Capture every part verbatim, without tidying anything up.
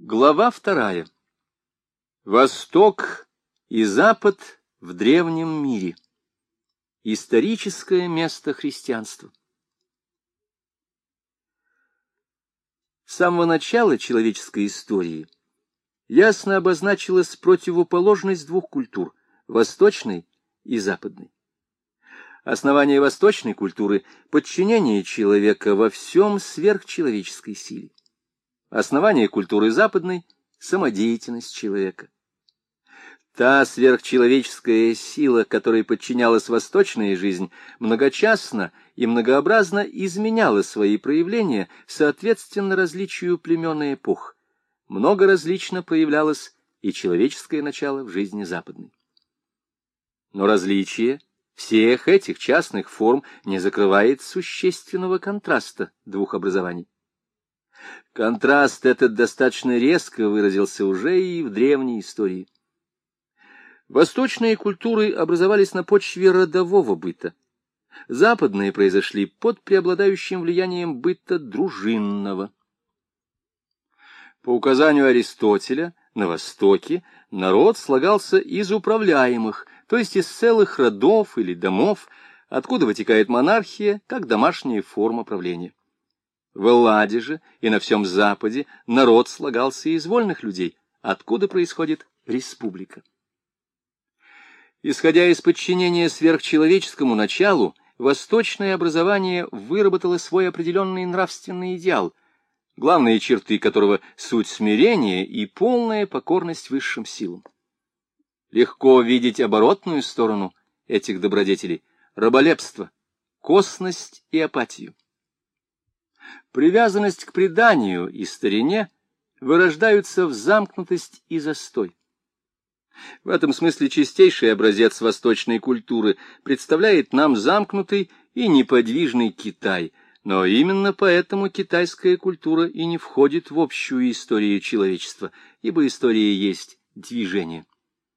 Глава вторая. Восток и Запад в древнем мире. Историческое место христианства. С самого начала человеческой истории ясно обозначилась противоположность двух культур – восточной и западной. Основание восточной культуры – подчинение человека во всем сверхчеловеческой силе. Основание культуры западной – самодеятельность человека. Та сверхчеловеческая сила, которой подчинялась восточная жизнь, многочастно и многообразно изменяла свои проявления соответственно различию племен и эпох. Много различно проявлялось и человеческое начало в жизни западной. Но различие всех этих частных форм не закрывает существенного контраста двух образований. Контраст этот достаточно резко выразился уже и в древней истории. Восточные культуры образовались на почве родового быта. Западные произошли под преобладающим влиянием быта дружинного. По указанию Аристотеля, на Востоке народ слагался из управляемых, то есть из целых родов или домов, откуда вытекает монархия, как домашняя форма правления. В Элладе же и на всем Западе народ слагался из вольных людей, откуда происходит республика. Исходя из подчинения сверхчеловеческому началу, восточное образование выработало свой определенный нравственный идеал, главные черты которого — суть смирения и полная покорность высшим силам. Легко видеть оборотную сторону этих добродетелей — раболепство, косность и апатию. Привязанность к преданию и старине вырождаются в замкнутость и застой. В этом смысле чистейший образец восточной культуры представляет нам замкнутый и неподвижный Китай, но именно поэтому китайская культура и не входит в общую историю человечества, ибо история есть движение.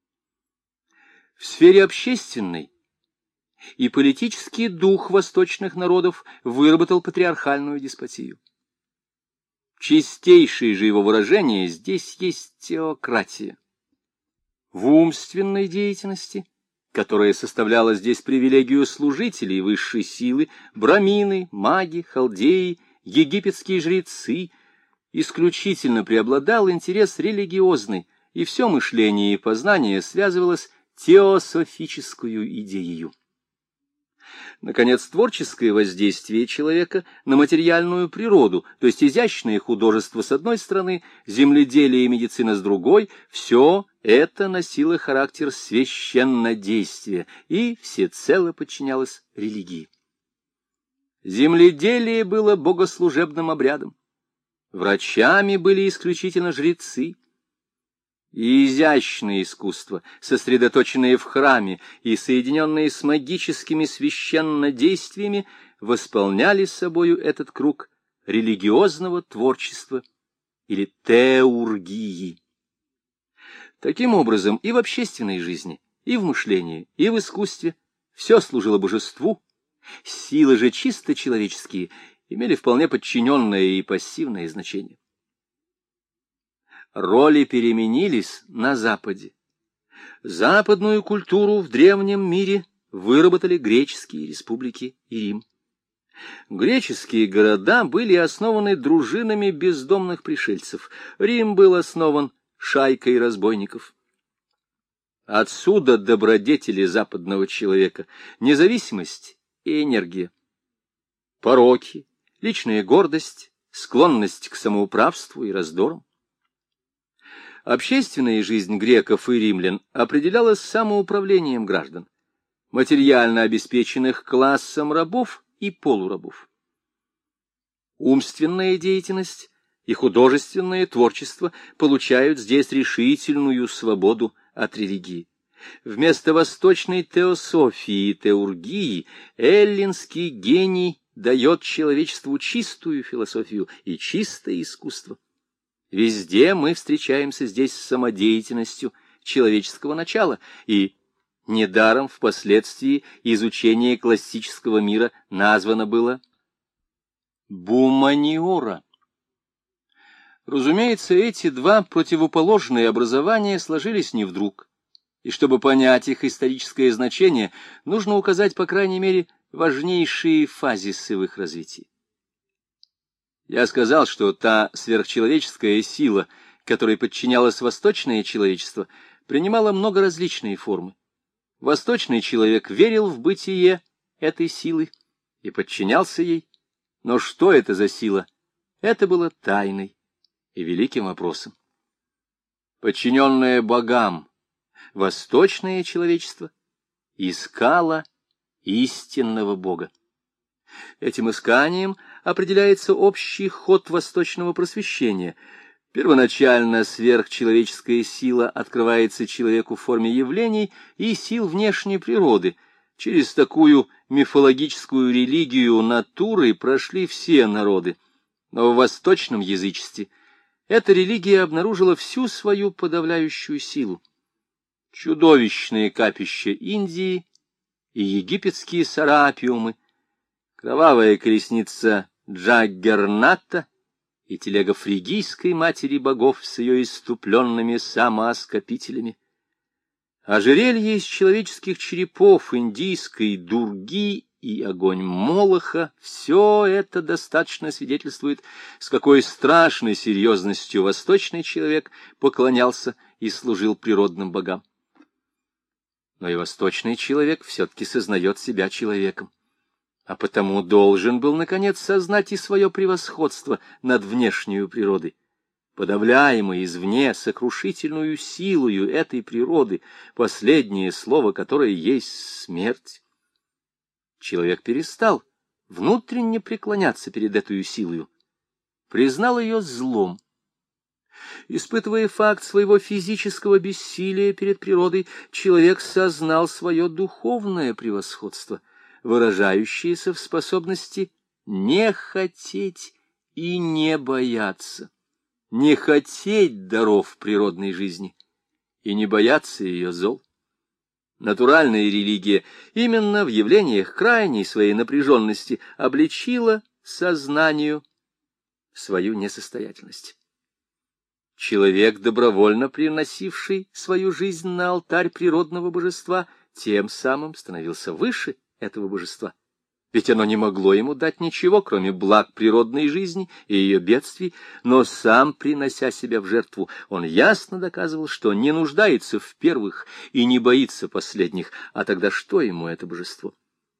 В сфере общественной и политический дух восточных народов выработал патриархальную деспотию. Чистейшее же его выражение здесь есть теократия. В умственной деятельности, которая составляла здесь привилегию служителей высшей силы, брамины, маги, халдеи, египетские жрецы, исключительно преобладал интерес религиозный, и все мышление и познание связывалось теософическую идеей. Наконец, творческое воздействие человека на материальную природу, то есть изящное художество с одной стороны, земледелие и медицина с другой, все это носило характер священнодействия и всецело подчинялось религии. Земледелие было богослужебным обрядом, врачами были исключительно жрецы, и изящное искусство, сосредоточенное в храме и соединенное с магическими священнодействиями, восполняли собою этот круг религиозного творчества или теургии. Таким образом, и в общественной жизни, и в мышлении, и в искусстве все служило божеству, силы же чисто человеческие имели вполне подчиненное и пассивное значение. Роли переменились на Западе. Западную культуру в древнем мире выработали греческие республики и Рим. Греческие города были основаны дружинами бездомных пришельцев. Рим был основан шайкой разбойников. Отсюда добродетели западного человека, независимость и энергия. Пороки, личная гордость, склонность к самоуправству и раздорам. Общественная жизнь греков и римлян определялась самоуправлением граждан, материально обеспеченных классом рабов и полурабов. Умственная деятельность и художественное творчество получают здесь решительную свободу от религии. Вместо восточной теософии и теургии эллинский гений дает человечеству чистую философию и чистое искусство. Везде мы встречаемся здесь с самодеятельностью человеческого начала, и недаром впоследствии изучение классического мира названо было буманиора. Разумеется, эти два противоположные образования сложились не вдруг, и чтобы понять их историческое значение, нужно указать, по крайней мере, важнейшие фазисы в их развитии. Я сказал, что та сверхчеловеческая сила, которой подчинялось восточное человечество, принимала много различные формы. Восточный человек верил в бытие этой силы и подчинялся ей, но что это за сила? Это было тайной и великим вопросом. Подчиненное богам, восточное человечество искало истинного Бога. Этим исканием определяется общий ход восточного просвещения. Первоначально сверхчеловеческая сила открывается человеку в форме явлений и сил внешней природы. Через такую мифологическую религию натуры прошли все народы. Но в восточном язычестве эта религия обнаружила всю свою подавляющую силу. Чудовищные капища Индии и египетские сарапиумы, кровавая колесница Джаггерната и телега фригийской матери богов с ее иступленными самооскопителями, ожерелье из человеческих черепов индийской Дурги и огонь Молоха — все это достаточно свидетельствует, с какой страшной серьезностью восточный человек поклонялся и служил природным богам. Но и восточный человек все-таки сознает себя человеком, а потому должен был, наконец, сознать и свое превосходство над внешнею природой. Подавляемой извне сокрушительную силою этой природы, последнее слово которое есть смерть, человек перестал внутренне преклоняться перед этой силою, признал ее злом. Испытывая факт своего физического бессилия перед природой, человек сознал свое духовное превосходство, выражающееся в способности не хотеть и не бояться, не хотеть даров природной жизни и не бояться ее зол. Натуральная религия именно в явлениях крайней своей напряженности обличила сознанию свою несостоятельность. Человек, добровольно приносивший свою жизнь на алтарь природного божества, тем самым становился выше этого божества. Ведь оно не могло ему дать ничего, кроме благ природной жизни и ее бедствий, но сам, принося себя в жертву, он ясно доказывал, что не нуждается в первых и не боится последних, а тогда что ему это божество?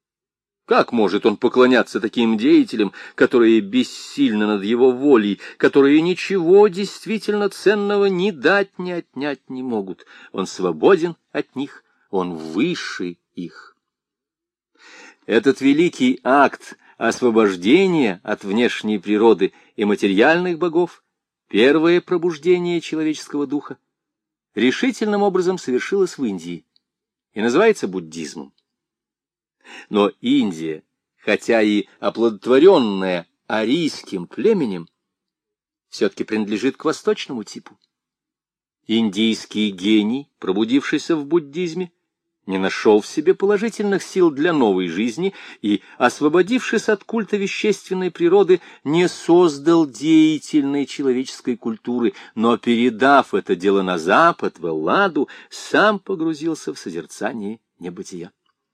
Как может он поклоняться таким деятелям, которые бессильны над его волей, которые ничего действительно ценного ни дать, ни отнять не могут? Он свободен от них, он выше их. Этот великий акт освобождения от внешней природы и материальных богов, первое пробуждение человеческого духа, решительным образом совершилось в Индии и называется буддизмом. Но Индия, хотя и оплодотворенная арийским племенем, все-таки принадлежит к восточному типу. Индийский гений, пробудившийся в буддизме, не нашел в себе положительных сил для новой жизни и, освободившись от культа вещественной природы, не создал деятельной человеческой культуры, но, передав это дело на Запад, в Элладу, сам погрузился в созерцание небытия.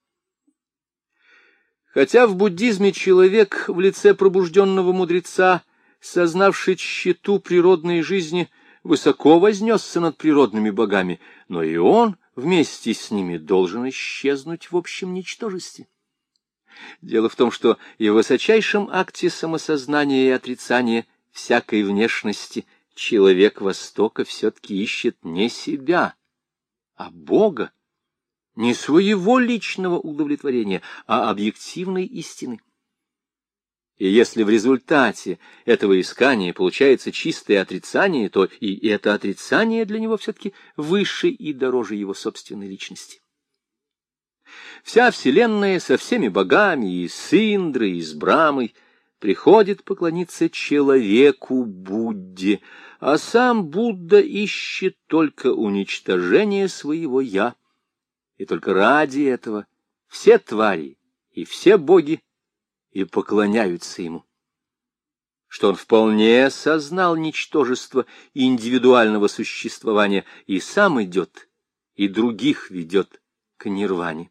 Хотя в буддизме человек в лице пробужденного мудреца, сознавший тщету природной жизни, высоко вознесся над природными богами, но и он вместе с ними должен исчезнуть в общем ничтожестве. Дело в том, что и в высочайшем акте самосознания и отрицания всякой внешности человек Востока все-таки ищет не себя, а Бога, не своего личного удовлетворения, а объективной истины. И если в результате этого искания получается чистое отрицание, то и это отрицание для него все-таки выше и дороже его собственной личности. Вся Вселенная со всеми богами, и с Индрой, и с Брамой, приходит поклониться человеку Будде, а сам Будда ищет только уничтожение своего «я». И только ради этого все твари и все боги и поклоняются ему. что он вполне сознал ничтожество индивидуального существования и сам идет, и других ведет к нирване.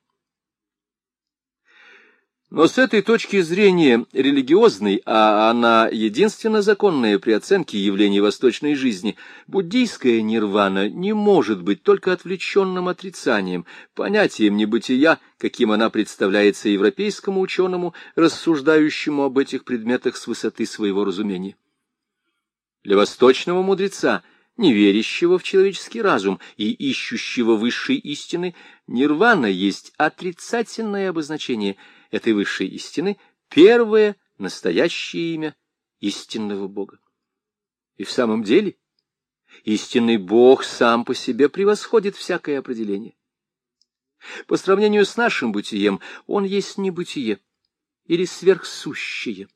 Но с этой точки зрения религиозной, а она единственно законная при оценке явлений восточной жизни, буддийская нирвана не может быть только отвлеченным отрицанием, понятием небытия, каким она представляется европейскому ученому, рассуждающему об этих предметах с высоты своего разумения. Для восточного мудреца, не верящего в человеческий разум и ищущего высшей истины, нирвана есть отрицательное обозначение этой высшей истины, первое настоящее имя истинного Бога. И в самом деле истинный Бог сам по себе превосходит всякое определение. По сравнению с нашим бытием он есть небытие или сверхсущее.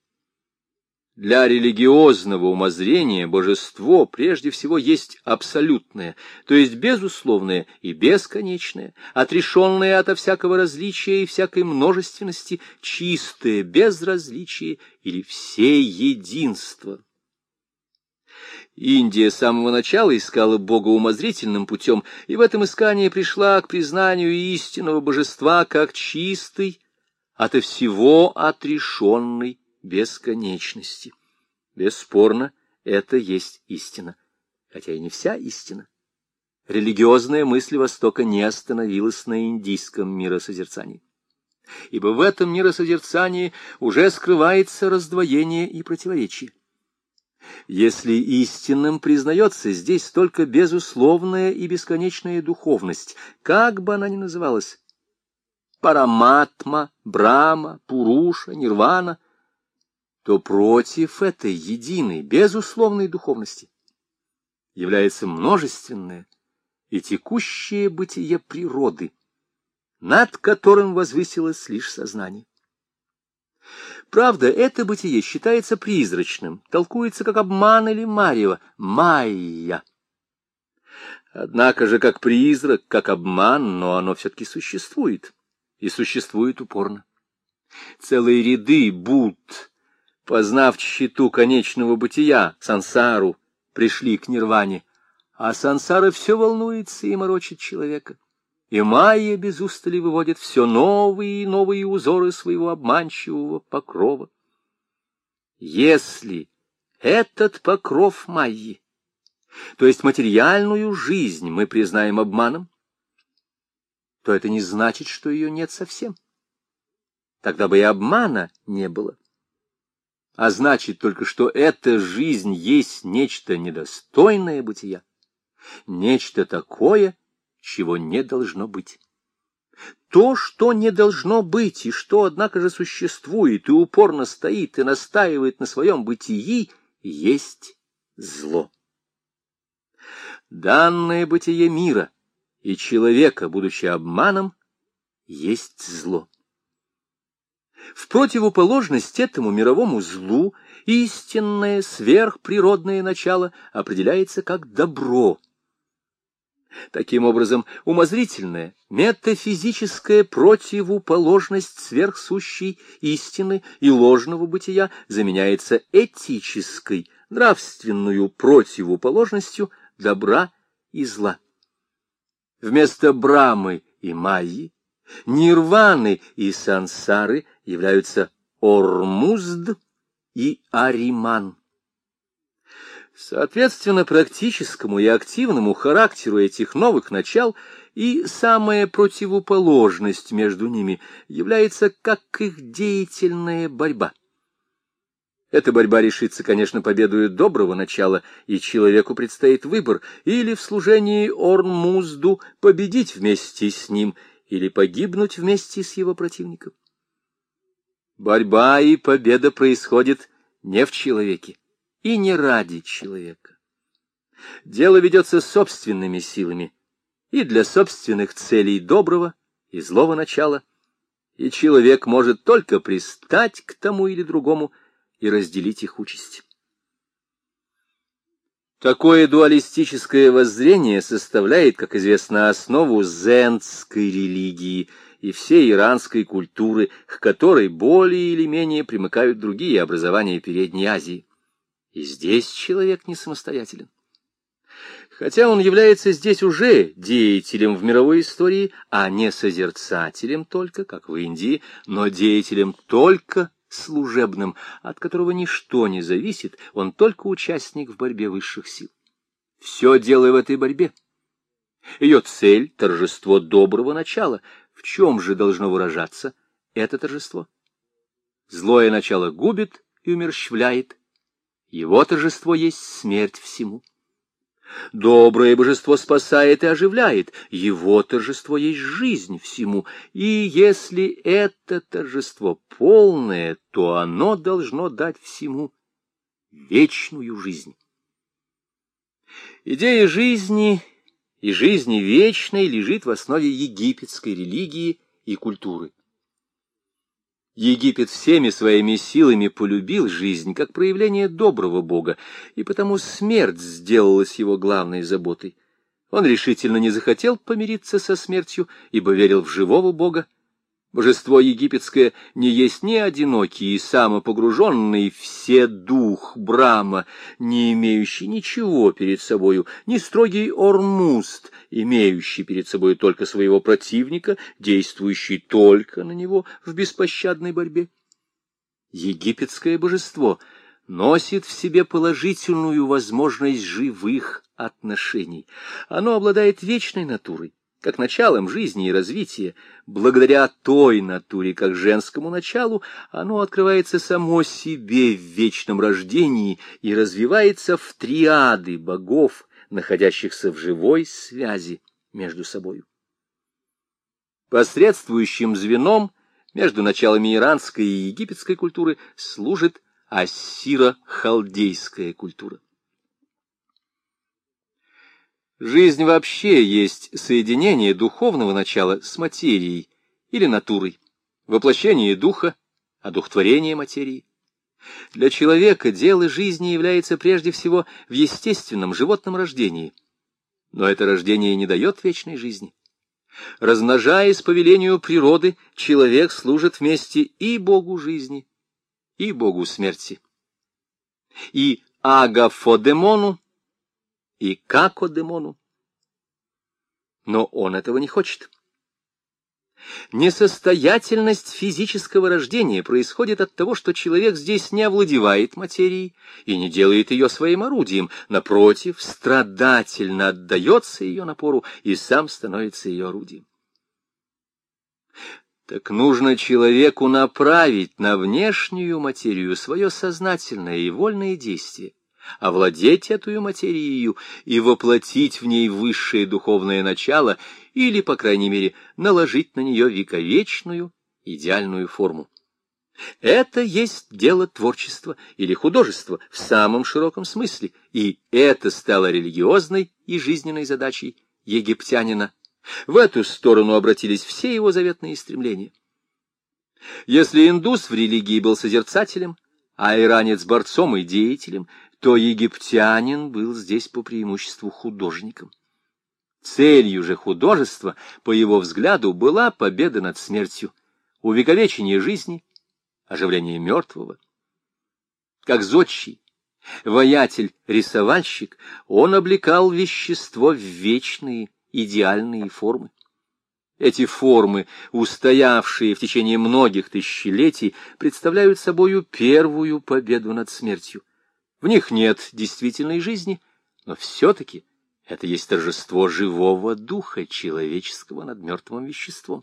Для религиозного умозрения божество прежде всего есть абсолютное, то есть безусловное и бесконечное, отрешенное ото всякого различия и всякой множественности, чистое безразличие или всеединство. Индия с самого начала искала Бога умозрительным путем, и в этом искании пришла к признанию истинного божества как чистой, ото всего отрешенной бесконечности. Бесспорно, это есть истина, хотя и не вся истина. Религиозная мысль Востока не остановилась на индийском миросозерцании, ибо в этом миросозерцании уже скрывается раздвоение и противоречие. Если истинным признается здесь только безусловная и бесконечная духовность, как бы она ни называлась, Параматма, Брахма, Пуруша, Нирвана, то против этой единой, безусловной духовности является множественное и текущее бытие природы, над которым возвысилось лишь сознание. Правда, это бытие считается призрачным, толкуется как обман или марево, майя. Однако же как призрак, как обман, но оно все-таки существует, и существует упорно. Целые ряды Будд, познав тщету конечного бытия, сансару, пришли к нирване, а сансара все волнуется и морочит человека. И майя без устали выводит все новые и новые узоры своего обманчивого покрова. Если этот покров майи, то есть материальную жизнь, мы признаем обманом, то это не значит, что ее нет совсем. Тогда бы и обмана не было. А значит только, что эта жизнь есть нечто недостойное бытия, нечто такое, чего не должно быть. То, что не должно быть, и что, однако же, существует, и упорно стоит, и настаивает на своем бытии, есть зло. Данное бытие мира и человека, будучи обманом, есть зло. В противоположность этому мировому злу истинное сверхприродное начало определяется как добро. Таким образом, умозрительная, метафизическая противоположность сверхсущей истины и ложного бытия заменяется этической, нравственную противоположностью добра и зла. Вместо Брахмы и Майи, Нирваны и сансары являются Ормузд и Ариман. Соответственно, практическому и активному характеру этих новых начал и самая противоположность между ними является как их деятельная борьба. Эта борьба решится, конечно, победою доброго начала, и человеку предстоит выбор: или в служении Ормузду победить вместе с ним, или погибнуть вместе с его противником. Борьба и победа происходит не в человеке и не ради человека. Дело ведется собственными силами и для собственных целей доброго и злого начала, и человек может только пристать к тому или другому и разделить их участь. Такое дуалистическое воззрение составляет, как известно, основу дзендской религии и всей иранской культуры, к которой более или менее примыкают другие образования Передней Азии. И здесь человек не самостоятелен. Хотя он является здесь уже деятелем в мировой истории, а не созерцателем только, как в Индии, но деятелем только служебным, от которого ничто не зависит, он только участник в борьбе высших сил. Все дело в этой борьбе. Ее цель — торжество доброго начала. В чем же должно выражаться это торжество? Злое начало губит и умерщвляет. Его торжество есть смерть всему. Доброе божество спасает и оживляет. Его торжество есть жизнь всему. И если это торжество полное, то оно должно дать всему вечную жизнь. Идея жизни и жизни вечной лежит в основе египетской религии и культуры. Египет всеми своими силами полюбил жизнь как проявление доброго бога, и потому смерть сделалась его главной заботой. Он решительно не захотел помириться со смертью, ибо верил в живого бога. Божество египетское не есть ни одинокий и самопогруженный все дух Брахма, не имеющий ничего перед собою, ни строгий Ормузд, имеющий перед собой только своего противника, действующий только на него в беспощадной борьбе. Египетское божество носит в себе положительную возможность живых отношений. Оно обладает вечной натурой, как началом жизни и развития. Благодаря той натуре, как женскому началу, оно открывается само себе в вечном рождении и развивается в триады богов, находящихся в живой связи между собой. Посредствующим звеном между началами иранской и египетской культуры служит ассиро-халдейская культура. Жизнь вообще есть соединение духовного начала с материей или натурой, воплощение духа, одухотворение материи. Для человека дело жизни является прежде всего в естественном животном рождении. Но это рождение не дает вечной жизни. Размножаясь по велению природы, человек служит вместе и Богу жизни, и Богу смерти, и Агафодемону, и Какодемону. Но он этого не хочет. Несостоятельность физического рождения происходит от того, что человек здесь не овладевает материей и не делает ее своим орудием, напротив, страдательно отдается ее напору и сам становится ее орудием. Так нужно человеку направить на внешнюю материю свое сознательное и вольное действие, овладеть эту материей и воплотить в ней высшее духовное начало или, по крайней мере, наложить на нее вековечную идеальную форму. Это есть дело творчества или художества в самом широком смысле, и это стало религиозной и жизненной задачей египтянина. В эту сторону обратились все его заветные стремления. Если индус в религии был созерцателем, а иранец борцом и деятелем, то египтянин был здесь по преимуществу художником. Целью же художества, по его взгляду, была победа над смертью, увековечение жизни, оживление мертвого. Как зодчий, воятель, рисовальщик, он облекал вещество в вечные, идеальные формы. Эти формы, устоявшие в течение многих тысячелетий, представляют собою первую победу над смертью. В них нет действительной жизни, но все-таки это есть торжество живого духа человеческого над мертвым веществом.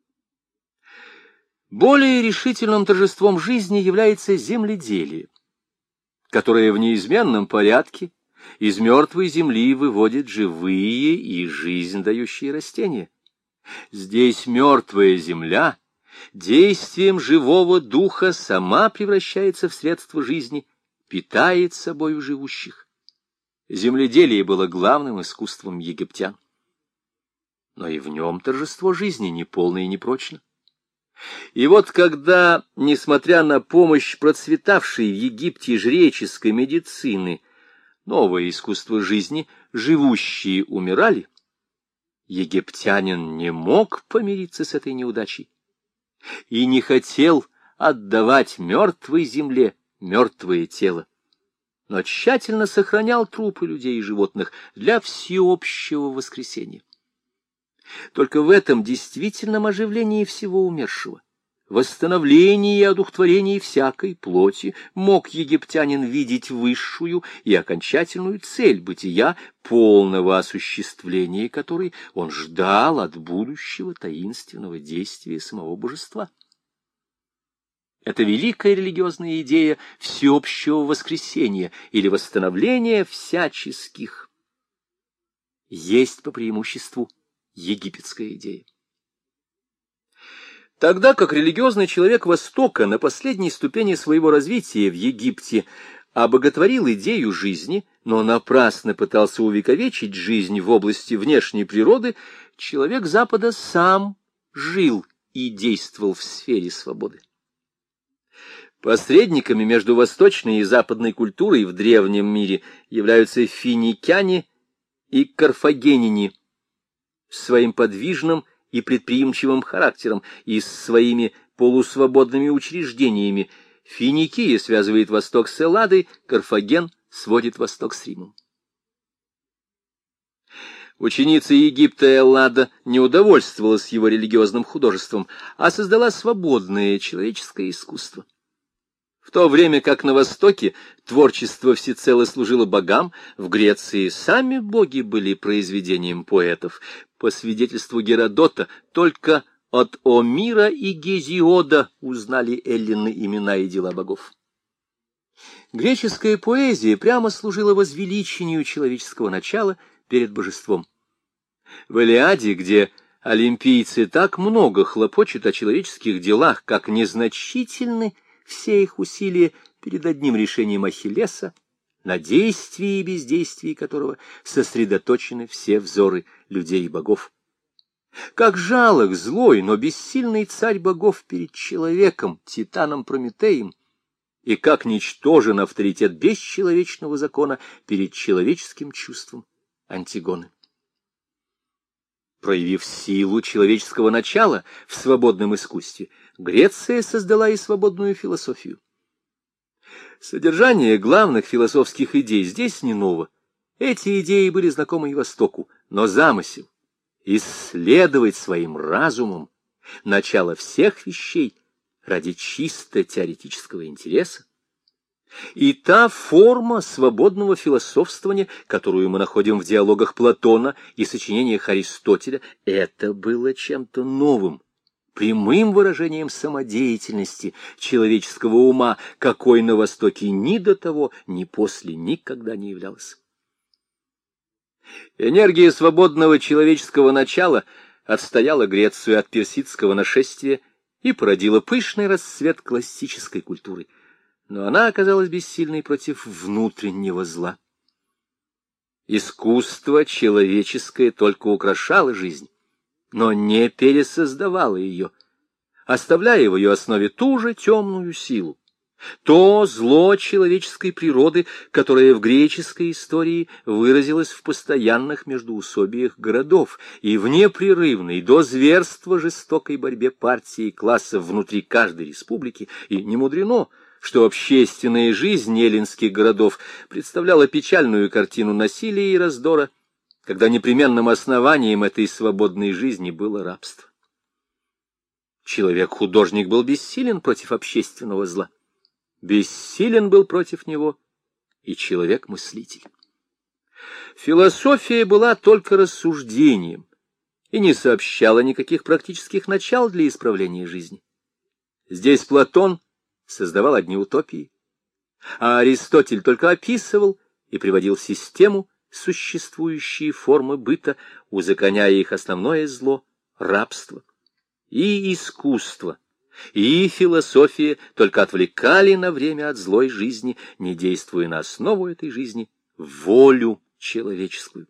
Более решительным торжеством жизни является земледелие, которое в неизменном порядке из мертвой земли выводит живые и жизнь дающие растения. Здесь мертвая земля действием живого духа сама превращается в средство жизни, питает собою живущих. Земледелие было главным искусством египтян. Но и в нем торжество жизни неполно и непрочно. И вот когда, несмотря на помощь процветавшей в Египте жреческой медицины, новое искусство жизни, живущие умирали, египтянин не мог помириться с этой неудачей и не хотел отдавать мертвой земле мертвое тело, но тщательно сохранял трупы людей и животных для всеобщего воскресения. Только в этом действительном оживлении всего умершего, восстановлении и одухотворении всякой плоти мог египтянин видеть высшую и окончательную цель бытия, полного осуществления которой он ждал от будущего таинственного действия самого божества. Это великая религиозная идея всеобщего воскресения или восстановления всяческих есть по преимуществу египетская идея. Тогда как религиозный человек Востока на последней ступени своего развития в Египте обоготворил идею жизни, но напрасно пытался увековечить жизнь в области внешней природы, человек Запада сам жил и действовал в сфере свободы. Посредниками между восточной и западной культурой в древнем мире являются финикяне и карфагенине с своим подвижным и предприимчивым характером и с своими полусвободными учреждениями. Финикия связывает Восток с Элладой, Карфаген сводит Восток с Римом. Ученица Египта Эллада не удовольствовалась его религиозным художеством, а создала свободное человеческое искусство. В то время как на Востоке творчество всецело служило богам, в Греции сами боги были произведением поэтов. По свидетельству Геродота, только от Омира и Гезиода узнали эллины имена и дела богов. Греческая поэзия прямо служила возвеличению человеческого начала перед божеством. В Илиаде, где олимпийцы так много хлопочут о человеческих делах, как незначительны все их усилия перед одним решением Ахиллеса, на действии и бездействии которого сосредоточены все взоры людей и богов. Как жалок, злой, но бессильный царь богов перед человеком, титаном Прометеем, и как ничтожен авторитет бесчеловечного закона перед человеческим чувством Антигоны. Проявив силу человеческого начала в свободном искусстве, Греция создала и свободную философию. Содержание главных философских идей здесь не ново. Эти идеи были знакомы и Востоку, но замысел — исследовать своим разумом начало всех вещей ради чисто теоретического интереса, и та форма свободного философствования, которую мы находим в диалогах Платона и сочинениях Аристотеля, это было чем-то новым, прямым выражением самодеятельности человеческого ума, какой на Востоке ни до того, ни после никогда не являлась. Энергия свободного человеческого начала отстояла Грецию от персидского нашествия и породила пышный расцвет классической культуры. Но она оказалась бессильной против внутреннего зла. Искусство человеческое только украшало жизнь, но не пересоздавало ее, оставляя в ее основе ту же темную силу, то зло человеческой природы, которое в греческой истории выразилось в постоянных междоусобиях городов и в непрерывной до зверства жестокой борьбе партии и классов внутри каждой республики, и не мудрено, что общественная жизнь эллинских городов представляла печальную картину насилия и раздора, когда непременным основанием этой свободной жизни было рабство. Человек-художник был бессилен против общественного зла. Бессилен был против него и человек-мыслитель. Философия была только рассуждением и не сообщала никаких практических начал для исправления жизни. Здесь Платон создавал одни утопии, а Аристотель только описывал и приводил в систему существующие формы быта, узаконяя их основное зло — рабство. И искусство, и философия только отвлекали на время от злой жизни, не действуя на основу этой жизни — волю человеческую.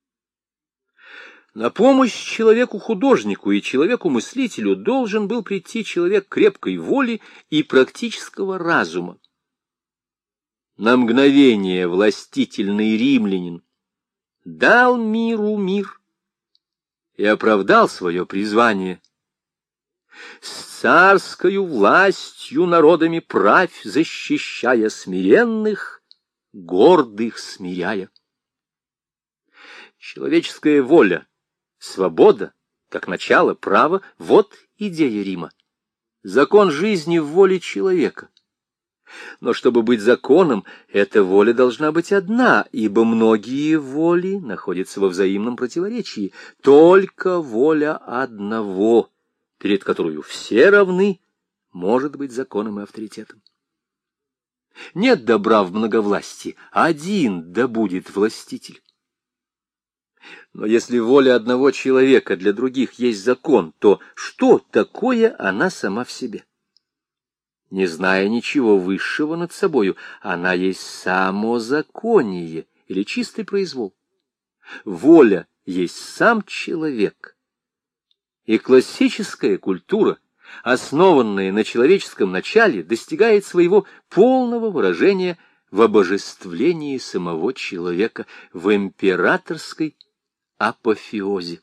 На помощь человеку-художнику и человеку-мыслителю должен был прийти человек крепкой воли и практического разума. На мгновение властительный римлянин дал миру мир и оправдал свое призвание. С царскою властью народами правь, защищая смиренных гордых смиряя. Человеческая воля, свобода, как начало, право — вот идея Рима. Закон жизни в воле человека. Но чтобы быть законом, эта воля должна быть одна, ибо многие воли находятся во взаимном противоречии. Только воля одного, перед которой все равны, может быть законом и авторитетом. Нет добра в многовластии, один да будет властитель. Но если воля одного человека для других есть закон, то что такое она сама в себе? Не зная ничего высшего над собою, она есть самозаконие или чистый произвол. Воля есть сам человек. И классическая культура, основанная на человеческом начале, достигает своего полного выражения в обожествлении самого человека, в императорской апофеозе.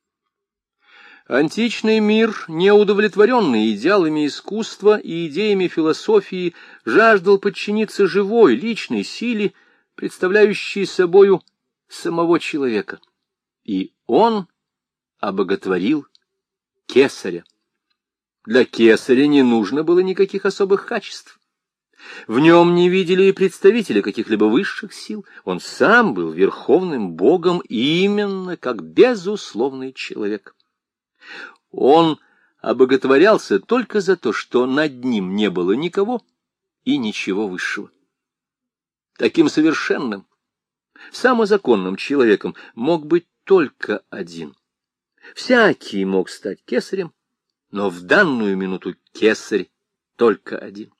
Античный мир, неудовлетворенный идеалами искусства и идеями философии, жаждал подчиниться живой, личной силе, представляющей собою самого человека. И он обоготворил кесаря. Для кесаря не нужно было никаких особых качеств. В нем не видели и представителя каких-либо высших сил. Он сам был верховным богом именно как безусловный человек. Он обоготворялся только за то, что над ним не было никого и ничего высшего. Таким совершенным, самозаконным человеком мог быть только один. Всякий мог стать кесарем, но в данную минуту кесарь только один.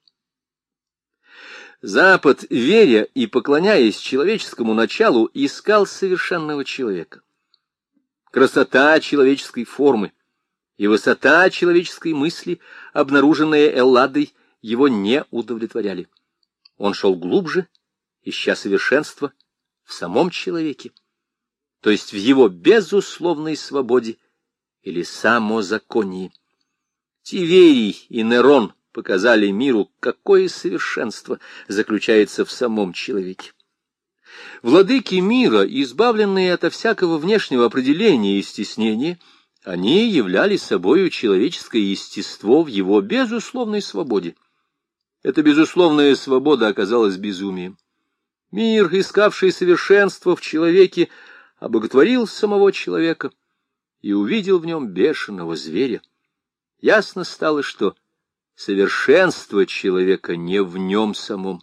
Запад, веря и поклоняясь человеческому началу, искал совершенного человека. Красота человеческой формы и высота человеческой мысли, обнаруженная Элладой, его не удовлетворяли. Он шел глубже, ища совершенства в самом человеке, то есть в его безусловной свободе или самозаконии. Тиверий и Нерон показали миру, какое совершенство заключается в самом человеке. Владыки мира, избавленные ото всякого внешнего определения и стеснения, они являли собою человеческое естество в его безусловной свободе. Эта безусловная свобода оказалась безумием. Мир, искавший совершенство в человеке, обоготворил самого человека и увидел в нем бешеного зверя. Ясно стало, что совершенство человека не в нем самом.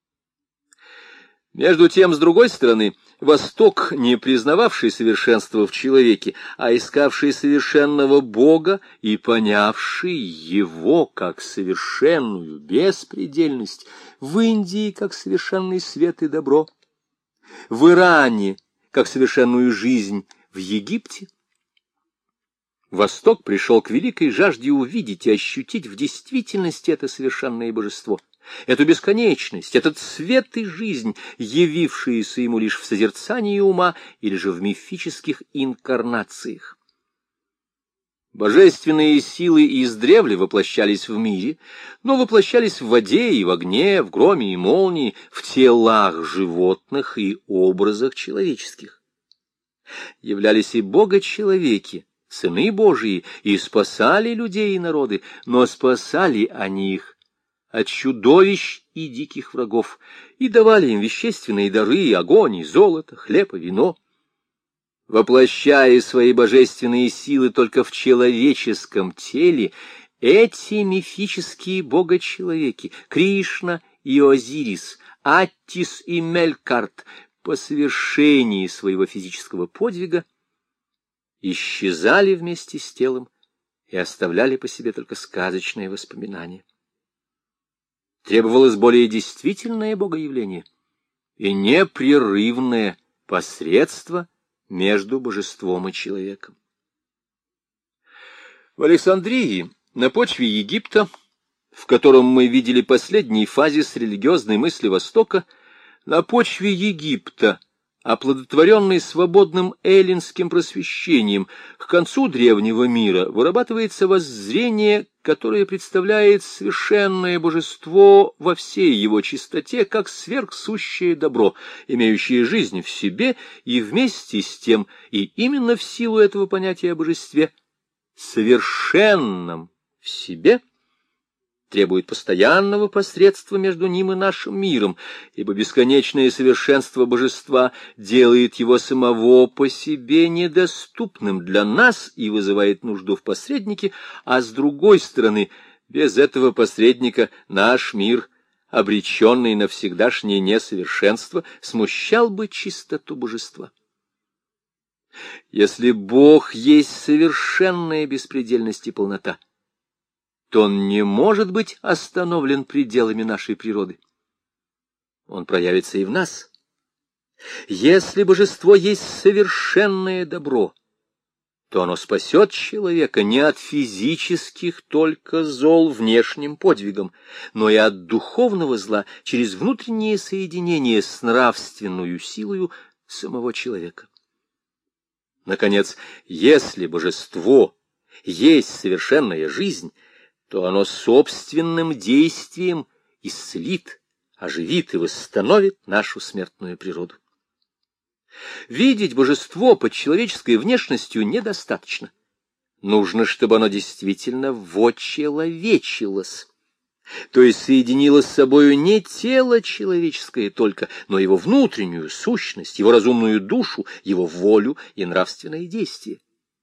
Между тем, с другой стороны, Восток, не признававший совершенства в человеке, а искавший совершенного Бога и понявший его как совершенную беспредельность, в Индии как совершенный свет и добро, в Иране как совершенную жизнь, в Египте. Восток пришел к великой жажде увидеть и ощутить в действительности это совершенное божество, эту бесконечность, этот свет и жизнь, явившиеся ему лишь в созерцании ума или же в мифических инкарнациях. Божественные силы издревле воплощались в мире, но воплощались в воде и в огне, в громе и молнии, в телах животных и образах человеческих. Являлись и бога-человеки, сыны Божии, и спасали людей и народы, но спасали они их от чудовищ и диких врагов, и давали им вещественные дары, огонь, и золото, хлеб и вино. Воплощая свои божественные силы только в человеческом теле, эти мифические бога-человеки, Кришна и Озирис, Аттис и Мелькарт, по совершении своего физического подвига, исчезали вместе с телом и оставляли по себе только сказочные воспоминания. Требовалось более действительное богоявление и непрерывное посредство между божеством и человеком. В Александрии, на почве Египта, в котором мы видели последний фазис религиозной мысли Востока, на почве Египта оплодотворенный свободным эллинским просвещением, к концу древнего мира вырабатывается воззрение, которое представляет совершенное божество во всей его чистоте, как сверхсущее добро, имеющее жизнь в себе и вместе с тем, и именно в силу этого понятия о божестве, совершенном в себе, требует постоянного посредства между ним и нашим миром, ибо бесконечное совершенство божества делает его самого по себе недоступным для нас и вызывает нужду в посреднике, а с другой стороны, без этого посредника наш мир, обреченный на всегдашнее несовершенство, смущал бы чистоту божества. Если Бог есть совершенная беспредельность и полнота, то он не может быть остановлен пределами нашей природы. Он проявится и в нас. Если божество есть совершенное добро, то оно спасет человека не от физических только зол внешним подвигом, но и от духовного зла через внутреннее соединение с нравственную силою самого человека. Наконец, если божество есть совершенная жизнь, то оно собственным действием исцелит, оживит и восстановит нашу смертную природу. Видеть божество под человеческой внешностью недостаточно. Нужно, чтобы оно действительно вочеловечилось, то есть соединилось с собою не тело человеческое только, но его внутреннюю сущность, его разумную душу, его волю и нравственные действия.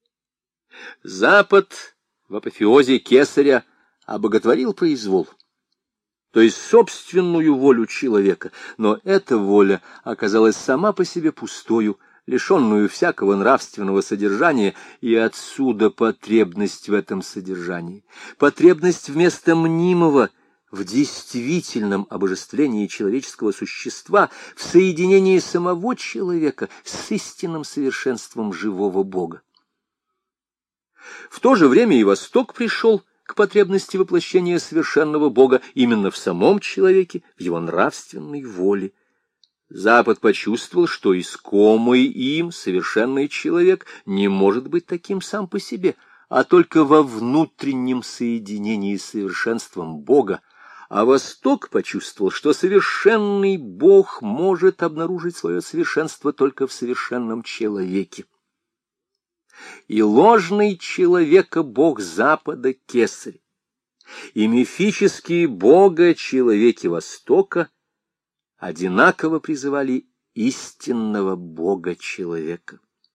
Запад в апофеозе Кесаря обоготворил произвол, то есть собственную волю человека, но эта воля оказалась сама по себе пустою, лишенную всякого нравственного содержания, и отсюда потребность в этом содержании, потребность вместо мнимого в действительном обожествлении человеческого существа, в соединении самого человека с истинным совершенством живого Бога. В то же время и Восток пришел к потребности воплощения совершенного Бога именно в самом человеке, в его нравственной воле. Запад почувствовал, что искомый им совершенный человек не может быть таким сам по себе, а только во внутреннем соединении с совершенством Бога, а Восток почувствовал, что совершенный Бог может обнаружить свое совершенство только в совершенном человеке. И ложный человека бог Запада Кесарь, и мифические бога-человеки Востока одинаково призывали истинного бога-человека.